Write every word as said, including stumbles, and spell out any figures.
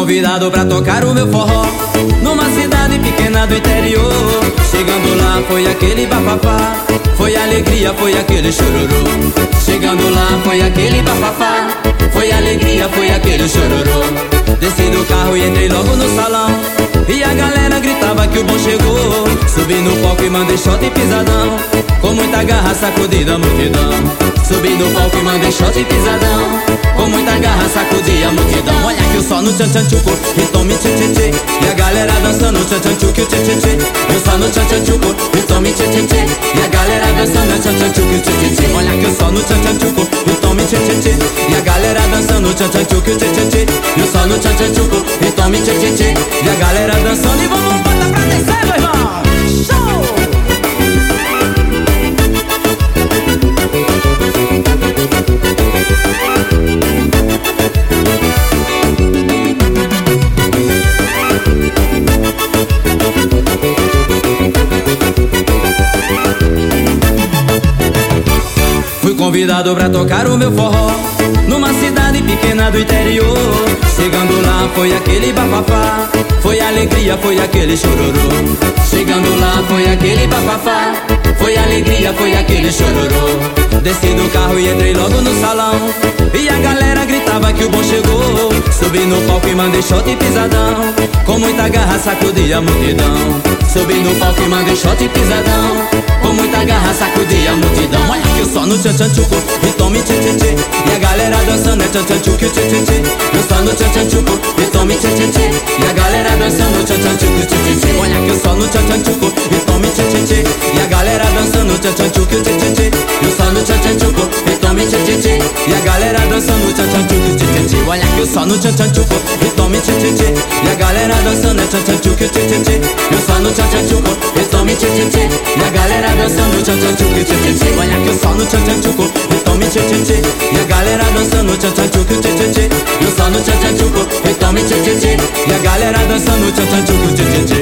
convidado pra tocar o meu forró numa cidade pequena do interior. Chegando lá foi aquele bafafá, foi alegria, foi aquele chororô. Chegando lá foi aquele bafafá, foi alegria, foi aquele chororô. Desci do carro e entrei logo no salão, e a galera gritava que o bom chegou. Subi no palco e mandei shot e pisadão, com muita garra sacudida a multidão. Subi no palco e mandei shot e pisadão, com muita garra sacudi a multidão. Olha que o sol no tchan tchan tchucu, e tome tchê tchê tchê, e a galera dançando tchan tchan tchucu tchê tchê tchê. E o sol no tchan tchan tchucu, e tome tchê tchê tchê, e a galera dançando tchan tchan tchucu tchê tchê tchê. Olha que o sol no tchan tchan tchucu, e tome tchê tchê tchê, e a galera dançando tchan tchan tchucu tchê tchê tchê. E o sol no tchan tchan tchucu, e tome tchê tchê tchê, e a galera dançando. E vamos botar pra descer, meu irmão. Show! Fui convidado pra tocar o meu forró numa cidade pequena do interior. Chegando lá foi aquele bafafá, foi alegria, foi aquele chororô. Chegando lá foi aquele bafafá, foi alegria, foi aquele chororô. Desci do carro e entrei logo no salão, e a galera gritava que o bom chegou. Subi no palco e mandei shot e pisadão, com muita garra sacudi a multidão. Subi no palco e mandei shot e pisadão, com muita garra sacudi a multidão. Olha que o sol no tchan tchan tchucu, e tome tchê tchê tchê, e a galera dançando é tchan tchan tchucu tchê tchê tchê. E o sol no tchan tchan tchucu, e tome tchê tchê tchê, e a galera dançando tchan tchan tchucu tchê tchê tchê. Olha que o sol no tchan tchan tchucu, e tome tchê tchê tchê, e a galera dançando tchan tchan tchucu tchê tchê tchê. E o sol no tchan tchan tchucu, e tome tchê tchê tchê, e a galera dançando tchan tchan tchucu tchê tchê tchê. Olha que o sol no tchan tchan tchucu, e tome tchê tchê tchê, e a galera dançando tchan tchan tchucu tchê tchê tchê. E o sol no tchan tchan tchucu, e tome tchê tchê tchê, e a galera dançando tchan tchan tchucu tchê tchê tchê. Olha que o sol no tchan tchan tchucu, e tome tchê tchê tchê, e a galera dançando tchan tchan tchucu tchê tchê tchê. E o sol no tchan tchan tchucu, e tome tchê tchê tchê, e a galera dançando tchan tchan tchucu tchê tchê tchê.